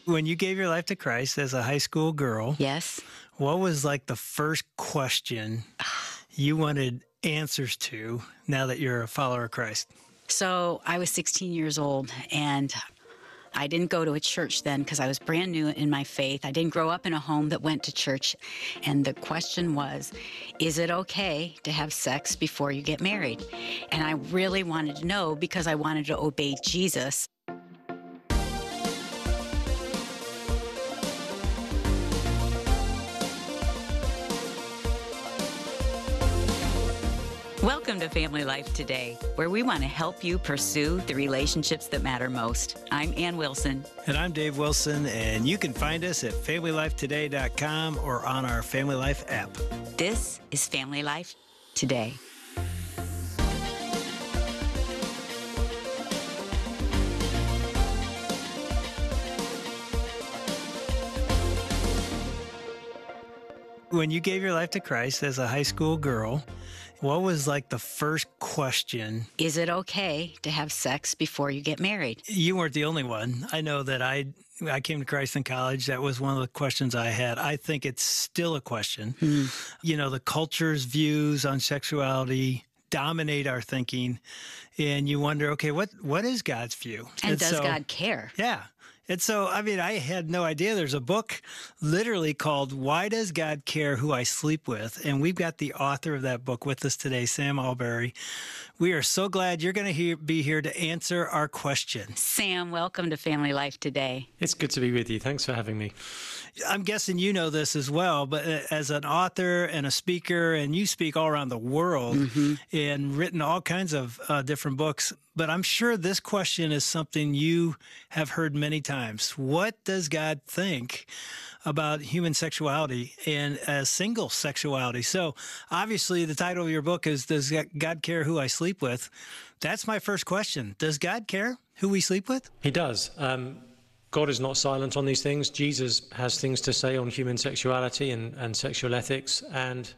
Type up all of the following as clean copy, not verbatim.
When you gave your life to Christ as a high school girl, Yes. what was like the first question you wanted answers to now that you're a follower of Christ? So I was 16 years old, and I didn't go to a church then because I was brand new in my faith. I didn't grow up in a home that went to church. And the question was, is it okay to have sex before you get married? And I really wanted to know because I wanted to obey Jesus. Welcome to Family Life Today, where we want to help you pursue the relationships that matter most. I'm Ann Wilson. And I'm Dave Wilson, and you can find us at FamilyLifeToday.com or on our Family Life app. This is Family Life Today. When you gave your life to Christ as a high school girl, what was like the first question? Is it okay to have sex before you get married? You weren't the only one. I know that I came to Christ in college. That was one of the questions I had. I think it's still a question. You know, the culture's views on sexuality dominate our thinking, and you wonder, okay, what is God's view? And does God care? Yeah. And so, I mean, I had no idea. There's a book literally called Why Does God Care Who I Sleep With? And we've got the author of that book with us today, Sam Allberry. We are so glad you're going to be here to answer our question. Sam, welcome to Family Life Today. It's good to be with you. Thanks for having me. I'm guessing you know this as well, but as an author and a speaker, and you speak all around the world and written all kinds of different books, but I'm sure this question is something you have heard many times. What does God think about human sexuality and single sexuality? So obviously the title of your book is Does God Care Who I Sleep With? That's my first question. Does God care who we sleep with? He does. God is not silent on these things. Jesus has things to say on human sexuality and sexual ethics, and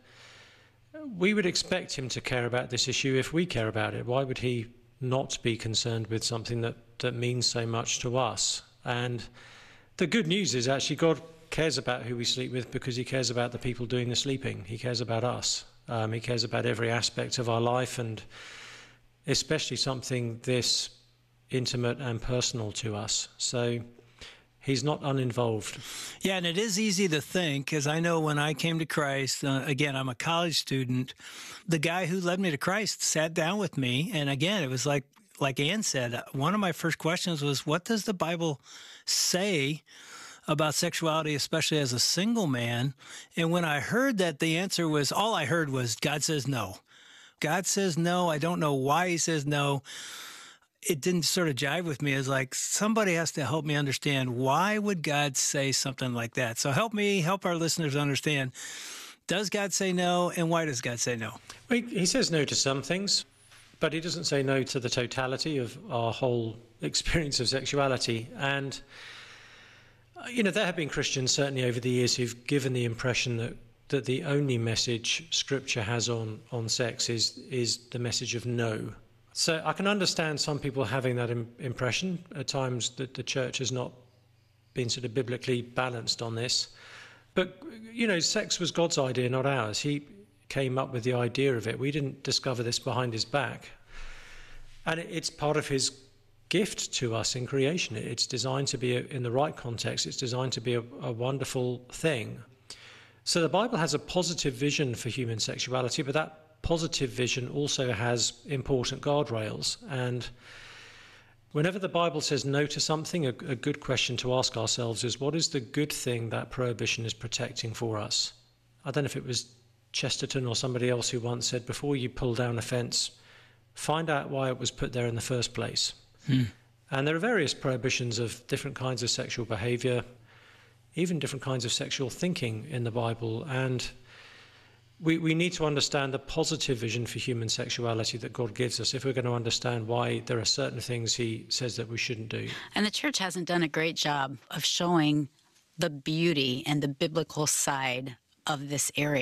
we would expect him to care about this issue if we care about it. Why would he not be concerned with something that means so much to us? And the good news is actually God cares about who we sleep with because he cares about the people doing the sleeping. He cares about us. He cares about every aspect of our life, and especially something this intimate and personal to us. So he's not uninvolved. Yeah, and it is easy to think, because I know when I came to Christ, again, I'm a college student, the guy who led me to Christ sat down with me, and again, it was like Ann said, one of my first questions was, what does the Bible say about sexuality, especially as a single man? And when I heard that, the answer was, all I heard was, God says no. God says no. I don't know why he says no. It didn't sort of jive with me. It's like somebody has to help me understand, why would God say something like that? So help our listeners understand, does God say no, and why does God say no? Well, he says no to some things, but he doesn't say no to the totality of our whole experience of sexuality. And, you know, there have been Christians certainly over the years who've given the impression that the only message Scripture has on sex is the message of no. So I can understand some people having that impression at times, that the church has not been sort of biblically balanced on this. But, you know, sex was God's idea, not ours. He came up with the idea of it. We didn't discover this behind his back. And it's part of his gift to us in creation. It's designed to be, in the right context, it's designed to be a wonderful thing. So the Bible has a positive vision for human sexuality, but that positive vision also has important guardrails. And whenever the Bible says no to something, a good question to ask ourselves is, what is the good thing that prohibition is protecting for us? I don't know if it was Chesterton or somebody else who once said, before you pull down a fence, find out why it was put there in the first place. And there are various prohibitions of different kinds of sexual behavior, even different kinds of sexual thinking in the Bible. And we need to understand the positive vision for human sexuality that God gives us if we're going to understand why there are certain things he says that we shouldn't do. And the church hasn't done a great job of showing the beauty and the biblical side of this area.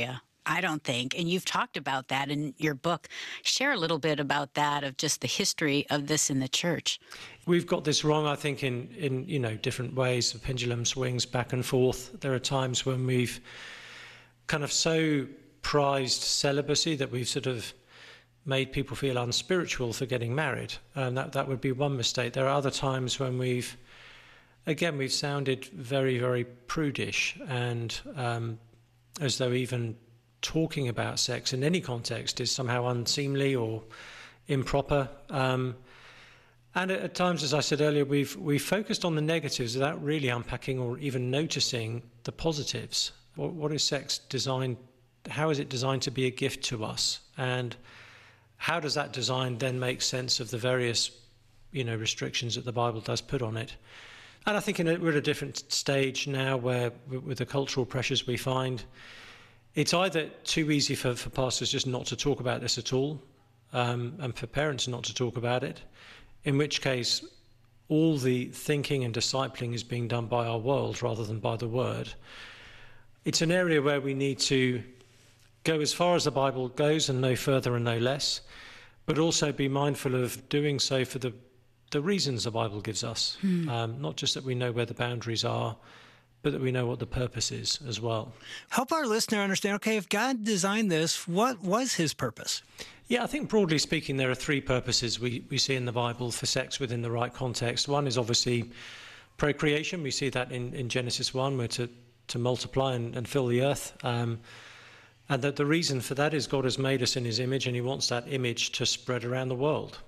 I don't think. And you've talked about that in your book. Share a little bit about that, of just the history of this in the church. We've got this wrong, I think, in different ways. The pendulum swings back and forth. There are times when we've kind of so prized celibacy that we've sort of made people feel unspiritual for getting married. And that would be one mistake. There are other times when we've sounded very, very prudish and as though even talking about sex in any context is somehow unseemly or improper. And at times, as I said earlier, we've focused on the negatives without really unpacking or even noticing the positives. What is sex designed? How is it designed to be a gift to us? And how does that design then make sense of the various, restrictions that the Bible does put on it? And I think we're at a different stage now where, with the cultural pressures we find, it's either too easy for pastors just not to talk about this at all, and for parents not to talk about it, in which case all the thinking and discipling is being done by our world rather than by the Word. It's an area where we need to go as far as the Bible goes and no further and no less, but also be mindful of doing so for the reasons the Bible gives us. Not just that we know where the boundaries are, but that we know what the purpose is as well. Help our listener understand, okay, if God designed this, what was his purpose? Yeah, I think broadly speaking, there are three purposes we see in the Bible for sex within the right context. One is obviously procreation. We see that in Genesis 1, we're to multiply and fill the earth. And that the reason for that is God has made us in his image and he wants that image to spread around the world.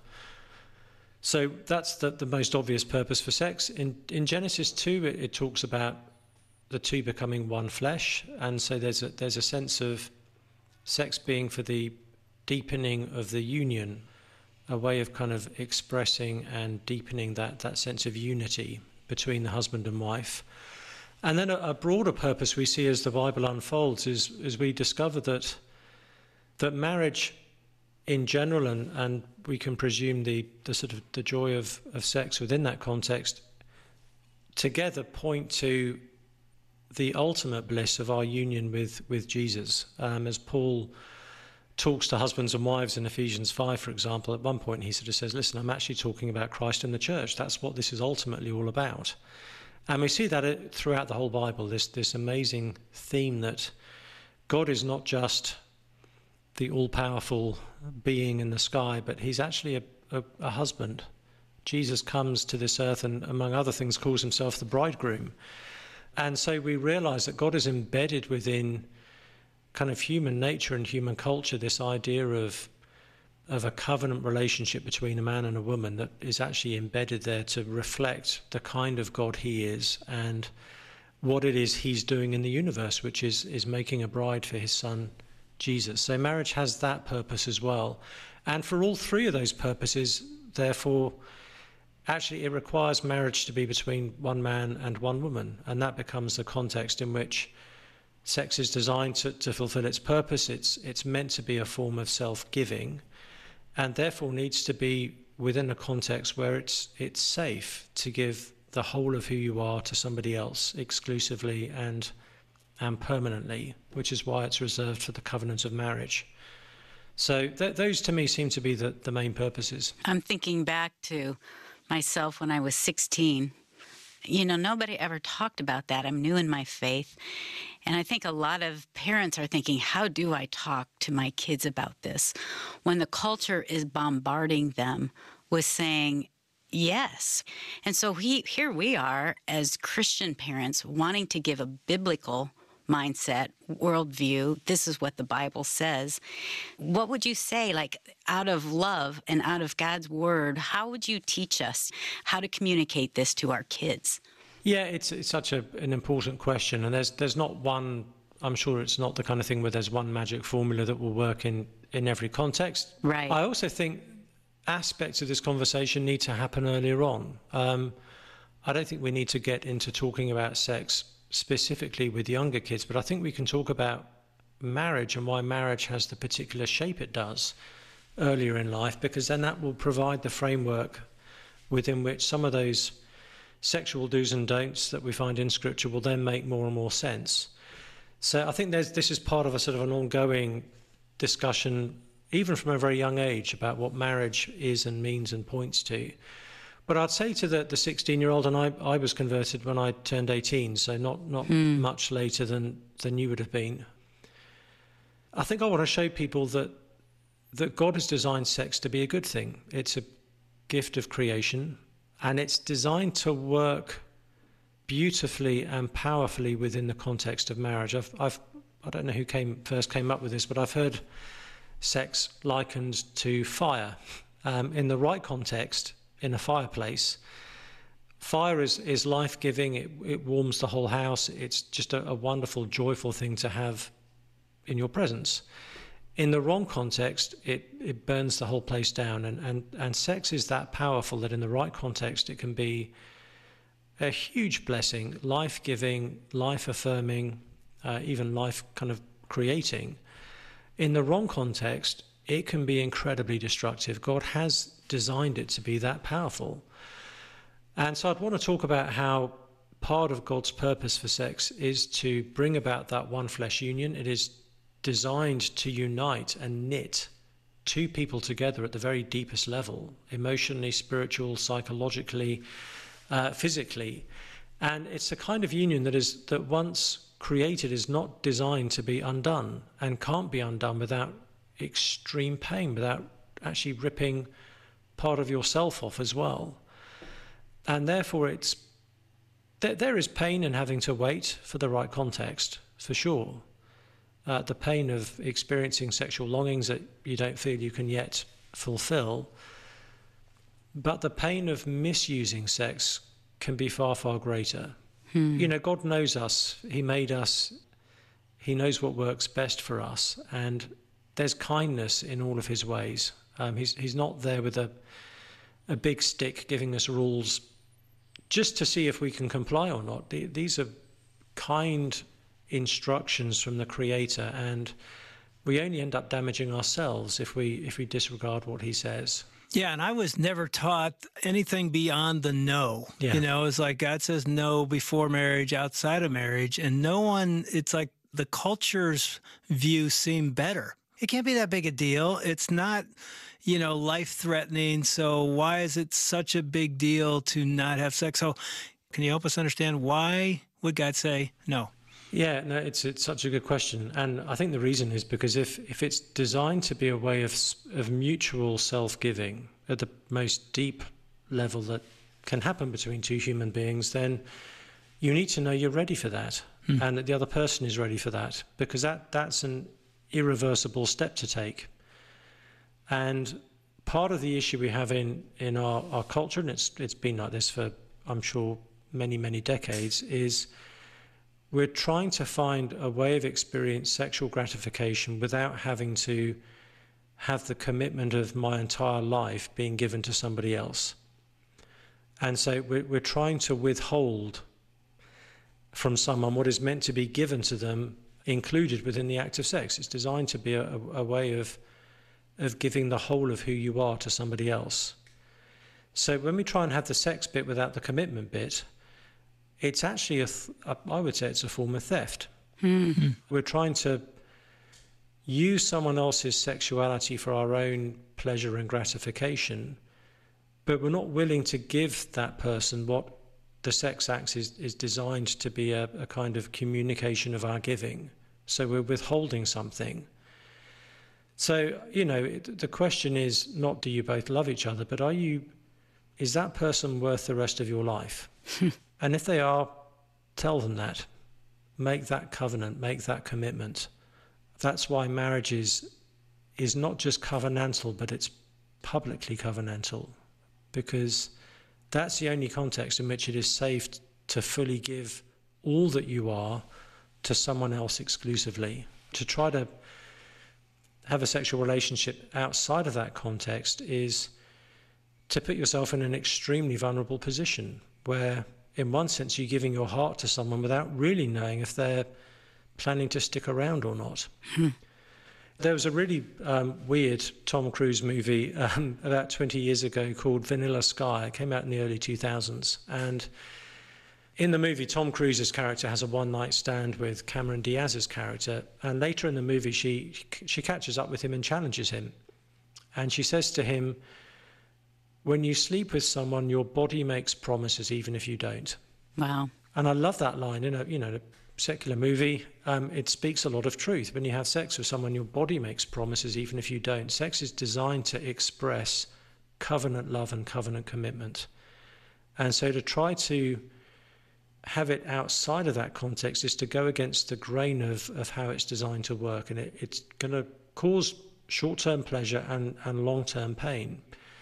So that's the most obvious purpose for sex. In Genesis 2, it talks about the two becoming one flesh. And so there's a sense of sex being for the deepening of the union, a way of kind of expressing and deepening that sense of unity between the husband and wife. And then a broader purpose we see as the Bible unfolds is we discover that marriage in general, and we can presume the sort of the joy of sex within that context, together point to the ultimate bliss of our union with Jesus. As Paul talks to husbands and wives in Ephesians 5, for example, at one point he sort of says, listen, I'm actually talking about Christ and the church. That's what this is ultimately all about. And we see that throughout the whole Bible, this amazing theme that God is not just the all-powerful being in the sky, but he's actually a husband. Jesus comes to this earth and, among other things, calls himself the bridegroom. And so we realize that God is embedded within kind of human nature and human culture, this idea of a covenant relationship between a man and a woman that is actually embedded there to reflect the kind of God he is and what it is he's doing in the universe, which is making a bride for his son, Jesus. So marriage has that purpose as well. And for all three of those purposes, therefore, actually it requires marriage to be between one man and one woman. And that becomes the context in which sex is designed to fulfill its purpose. It's meant to be a form of self-giving, and therefore needs to be within a context where it's safe to give the whole of who you are to somebody else exclusively and permanently, which is why it's reserved for the covenant of marriage. So those to me seem to be the main purposes. I'm thinking back to myself when I was 16. Nobody ever talked about that. I'm new in my faith. And I think a lot of parents are thinking, how do I talk to my kids about this? When the culture is bombarding them with saying, yes. And so here we are as Christian parents wanting to give a biblical mindset, worldview. This is what the Bible says. What would you say, out of love and out of God's word, how would you teach us how to communicate this to our kids? Yeah, it's such an important question, and there's not one. I'm sure it's not the kind of thing where there's one magic formula that will work in every context. Right. I also think aspects of this conversation need to happen earlier on. I don't think we need to get into talking about sex specifically with younger kids, but I think we can talk about marriage and why marriage has the particular shape it does earlier in life, because then that will provide the framework within which some of those sexual do's and don'ts that we find in Scripture will then make more and more sense. So I think this is part of a sort of an ongoing discussion, even from a very young age, about what marriage is and means and points to. But I'd say to the 16-year-old, and I was converted when I turned 18, so not much later than you would have been. I think I want to show people that God has designed sex to be a good thing. It's a gift of creation, and it's designed to work beautifully and powerfully within the context of marriage. I don't know who first came up with this, but I've heard sex likened to fire. In the right context, in a fireplace, fire is life-giving. It warms the whole house. It's just a wonderful, joyful thing to have in your presence. In the wrong context, it burns the whole place down. And sex is that powerful that in the right context, it can be a huge blessing, life-giving, life-affirming, even life kind of creating. In the wrong context, it can be incredibly destructive. God has designed it to be that powerful. And so I'd want to talk about how part of God's purpose for sex is to bring about that one flesh union. It is designed to unite and knit two people together at the very deepest level, emotionally, spiritual, psychologically, physically. And it's a kind of union that once created is not designed to be undone and can't be undone without extreme pain, without actually ripping part of yourself off as well. And therefore there is pain in having to wait for the right context, for sure. The pain of experiencing sexual longings that you don't feel you can yet fulfill. But the pain of misusing sex can be far, far greater. You know, God knows us. He made us. He knows what works best for us. And there's kindness in all of his ways. He's not there with a big stick giving us rules just to see if we can comply or not. These are kind instructions from the Creator, and we only end up damaging ourselves if we disregard what he says. Yeah, and I was never taught anything beyond the no. Yeah. You know, it's like God says no before marriage, outside of marriage, and no one, it's like the culture's view seemed better. It can't be that big a deal. It's not, you know, life-threatening, so why is it such a big deal to not have sex? So can you help us understand why would God say no? Yeah, no, it's such a good question. And I think the reason is because if it's designed to be a way of mutual self-giving at the most deep level that can happen between two human beings, then you need to know you're ready for that and that the other person is ready for that, because that's an irreversible step to take. And part of the issue we have in our culture, and it's been like this for, I'm sure, many, many decades, is we're trying to find a way of experiencing sexual gratification without having to have the commitment of my entire life being given to somebody else. And so we're trying to withhold from someone what is meant to be given to them, included within the act of sex. It's designed to be a way of giving the whole of who you are to somebody else. So when we try and have the sex bit without the commitment bit, it's actually, I would say it's a form of theft. Mm-hmm. We're trying to use someone else's sexuality for our own pleasure and gratification, but we're not willing to give that person what the sex act is designed to be, a kind of communication of our giving. So we're withholding something. So, you know, the question is not do you both love each other, but is that person worth the rest of your life? And if they are, tell them that. Make that covenant, make that commitment. That's why marriage is not just covenantal, but it's publicly covenantal, because that's the only context in which it is safe to fully give all that you are to someone else exclusively. To try to have a sexual relationship outside of that context is to put yourself in an extremely vulnerable position where, in one sense, you're giving your heart to someone without really knowing if they're planning to stick around or not. There was a really weird Tom Cruise movie about 20 years ago called Vanilla Sky. It came out in the early 2000s. And In the movie, Tom Cruise's character has a one-night stand with Cameron Diaz's character, and later in the movie she catches up with him and challenges him. And she says to him, when you sleep with someone, your body makes promises even if you don't. Wow. And I love that line in a secular movie. It speaks a lot of truth. When you have sex with someone, your body makes promises even if you don't. Sex is designed to express covenant love and covenant commitment. And so to try to have it outside of that context is to go against the grain of how it's designed to work, and it's going to cause short-term pleasure and long-term pain.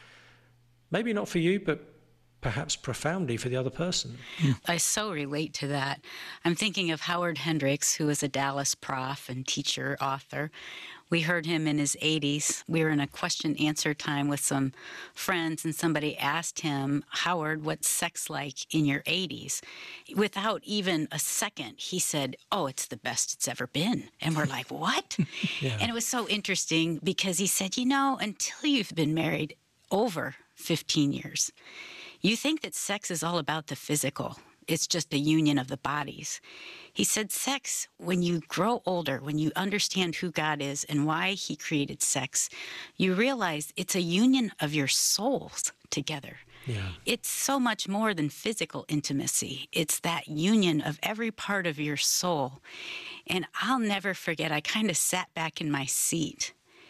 Maybe not for you, but perhaps profoundly for the other person. I so relate to that. I'm thinking of Howard Hendricks, who is a Dallas prof and teacher, author. We heard him in his 80s. We were in a question-answer time with some friends, and somebody asked him, Howard, what's sex like in your 80s? Without even a second, he said, oh, it's the best it's ever been. And we're like, what? Yeah. And it was so interesting because he said, until you've been married over 15 years, you think that sex is all about the physical. It's just a union of the bodies. He said sex, when you grow older, when you understand who God is and why he created sex, you realize it's a union of your souls together. Yeah. It's so much more than physical intimacy. It's that union of every part of your soul. And I'll never forget, I kind of sat back in my seat.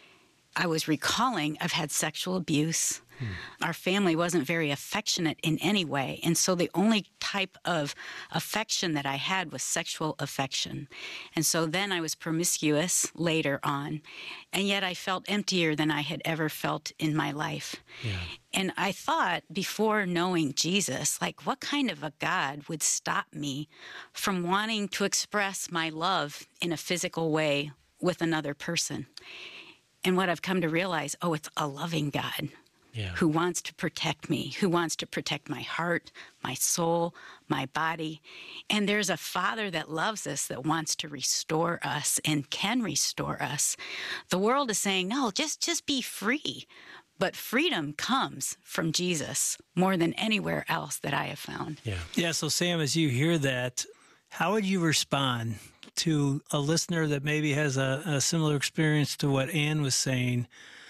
I was recalling I've had sexual abuse. Our family wasn't very affectionate in any way, and so the only type of affection that I had was sexual affection. And so then I was promiscuous later on, and yet I felt emptier than I had ever felt in my life. Yeah. And I thought, before knowing Jesus, what kind of a God would stop me from wanting to express my love in a physical way with another person? And what I've come to realize, it's a loving God. Yeah. Who wants to protect me, who wants to protect my heart, my soul, my body. And there's a Father that loves us, that wants to restore us and can restore us. The world is saying, no, just be free. But freedom comes from Jesus more than anywhere else that I have found. Yeah. Yeah, so Sam, as you hear that, how would you respond to a listener that maybe has a similar experience to what Ann was saying?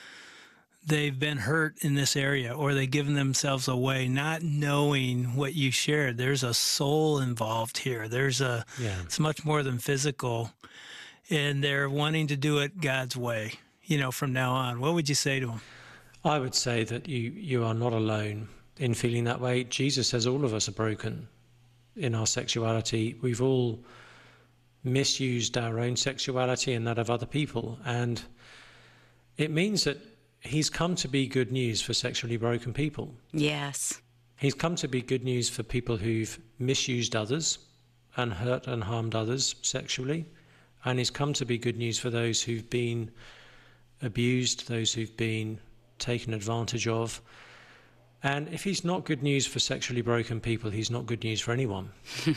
They've been hurt in this area, or they've given themselves away, not knowing what you shared. There's a soul involved here. It's much more than physical, and they're wanting to do it God's way, from now on. What would you say to them? I would say that you are not alone in feeling that way. Jesus says all of us are broken in our sexuality. We've all misused our own sexuality and that of other people, and it means that he's come to be good news for sexually broken people. Yes. He's come to be good news for people who've misused others and hurt and harmed others sexually. And he's come to be good news for those who've been abused, those who've been taken advantage of. And if he's not good news for sexually broken people, he's not good news for anyone.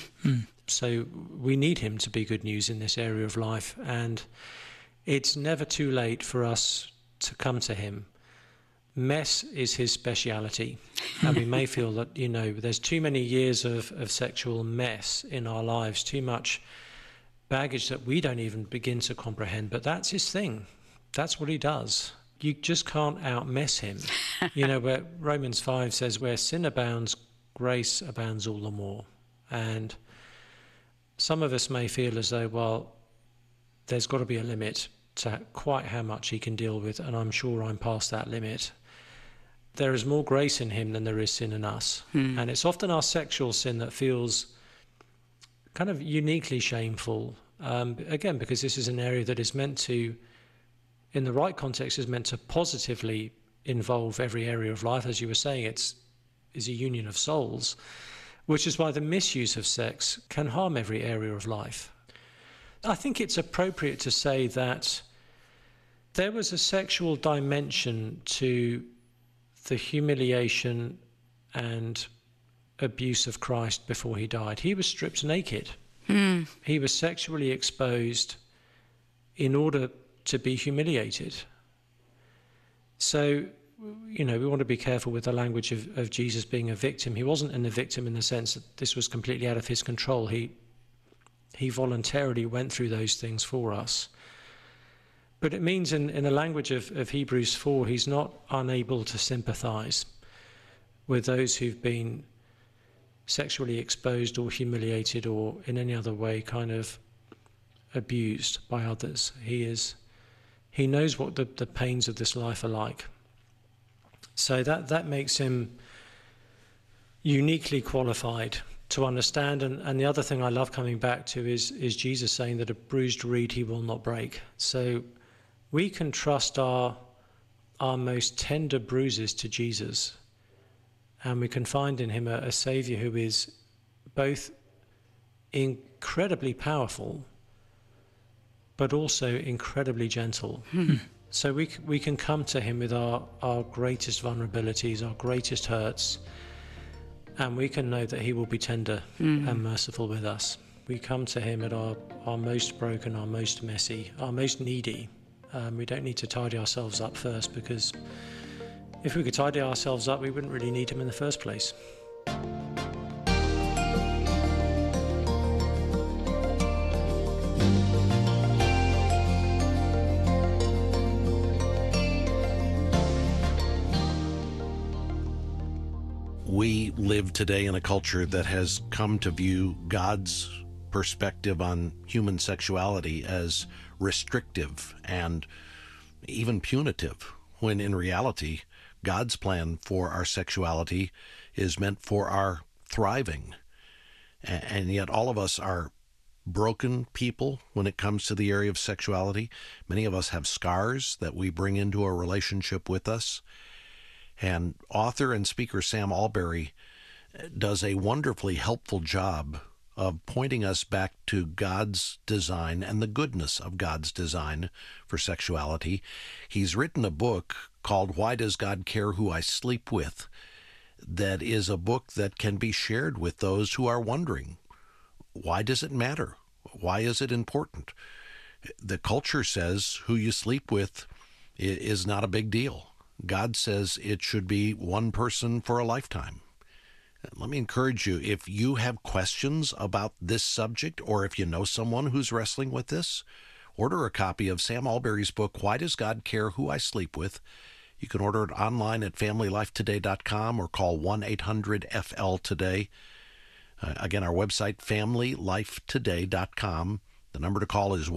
So we need him to be good news in this area of life. And it's never too late for us to come to him. Mess is his speciality, and we may feel that there's too many years of sexual mess in our lives, too much baggage that we don't even begin to comprehend, but that's his thing. That's what he does. You just can't out-mess him. Where Romans 5 says, where sin abounds, grace abounds all the more. And some of us may feel as though, there's got to be a limit to quite how much he can deal with, and I'm sure I'm past that limit. There is more grace in him than there is sin in us. And it's often our sexual sin that feels kind of uniquely shameful. Again, because this is an area that is meant to, in the right context, is meant to positively involve every area of life. As you were saying, is a union of souls, which is why the misuse of sex can harm every area of life. I think it's appropriate to say that there was a sexual dimension to the humiliation and abuse of Christ before he died. He was stripped naked. He was sexually exposed in order to be humiliated. So we want to be careful with the language of Jesus being a victim. He wasn't a victim in the sense that this was completely out of his control. He voluntarily went through those things for us. But it means in the language of Hebrews 4, he's not unable to sympathize with those who've been sexually exposed or humiliated or in any other way kind of abused by others. He knows what the pains of this life are like. So that makes him uniquely qualified to understand. And the other thing I love coming back to is Jesus saying that a bruised reed he will not break. So we can trust our most tender bruises to Jesus, and we can find in him a Saviour who is both incredibly powerful but also incredibly gentle. So we can come to him with our greatest vulnerabilities, our greatest hurts, and we can know that he will be tender and merciful with us. We come to him at our most broken, our most messy, our most needy. We don't need to tidy ourselves up first, because if we could tidy ourselves up, we wouldn't really need him in the first place. We live today in a culture that has come to view God's perspective on human sexuality as restrictive and even punitive, when in reality, God's plan for our sexuality is meant for our thriving. And yet all of us are broken people when it comes to the area of sexuality. Many of us have scars that we bring into a relationship with us. And author and speaker Sam Allberry does a wonderfully helpful job of pointing us back to God's design and the goodness of God's design for sexuality. He's written a book called Why Does God Care Who I Sleep With? That is a book that can be shared with those who are wondering, why does it matter? Why is it important? The culture says who you sleep with is not a big deal. God says it should be one person for a lifetime. Let me encourage you, if you have questions about this subject, or if you know someone who's wrestling with this, order a copy of Sam Allberry's book, Why Does God Care Who I Sleep With? You can order it online at FamilyLifeToday.com or call 1-800-FL-TODAY. Again, our website, FamilyLifeToday.com. The number to call is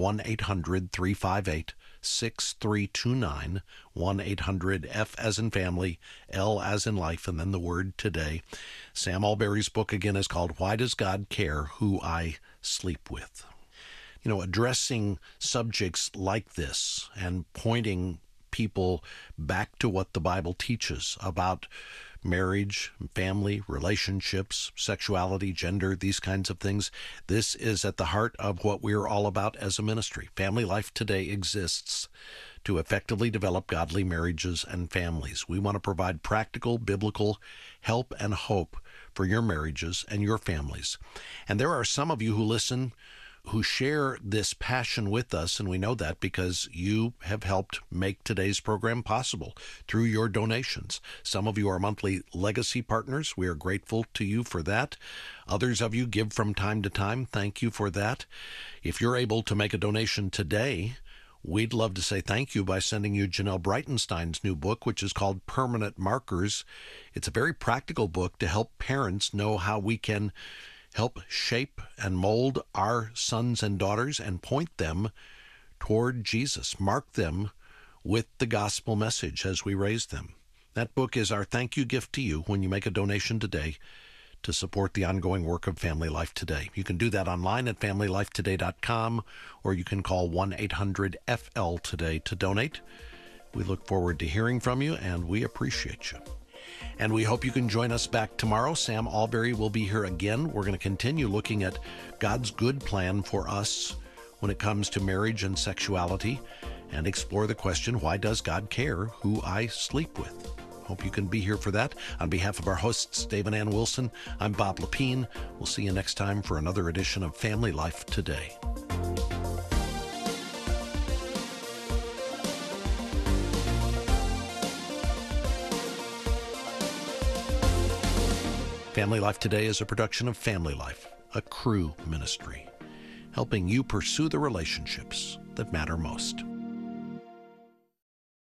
1-800-358-6329, 1-800-F as in family, L as in life, and then the word today. Sam Allberry's book, again, is called Why Does God Care Who I Sleep With? Addressing subjects like this and pointing people back to what the Bible teaches about marriage, family, relationships, sexuality, gender, these kinds of things. This is at the heart of what we're all about as a ministry. Family Life Today exists to effectively develop godly marriages and families. We want to provide practical, biblical help and hope for your marriages and your families. And there are some of you who listen who share this passion with us, and we know that because you have helped make today's program possible through your donations. Some of you are monthly legacy partners. We are grateful to you for that. Others of you give from time to time. Thank you for that. If you're able to make a donation today, we'd love to say thank you by sending you Janelle Breitenstein's new book, which is called Permanent Markers. It's a very practical book to help parents know how we can help shape and mold our sons and daughters and point them toward Jesus. Mark them with the gospel message as we raise them. That book is our thank you gift to you when you make a donation today to support the ongoing work of Family Life Today. You can do that online at FamilyLifeToday.com, or you can call 1-800-FL-TODAY to donate. We look forward to hearing from you, and we appreciate you. And we hope you can join us back tomorrow. Sam Allberry will be here again. We're going to continue looking at God's good plan for us when it comes to marriage and sexuality, and explore the question, why does God care who I sleep with? Hope you can be here for that. On behalf of our hosts, Dave and Ann Wilson, I'm Bob Lepine. We'll see you next time for another edition of Family Life Today. Family Life Today is a production of Family Life, a Cru ministry, helping you pursue the relationships that matter most.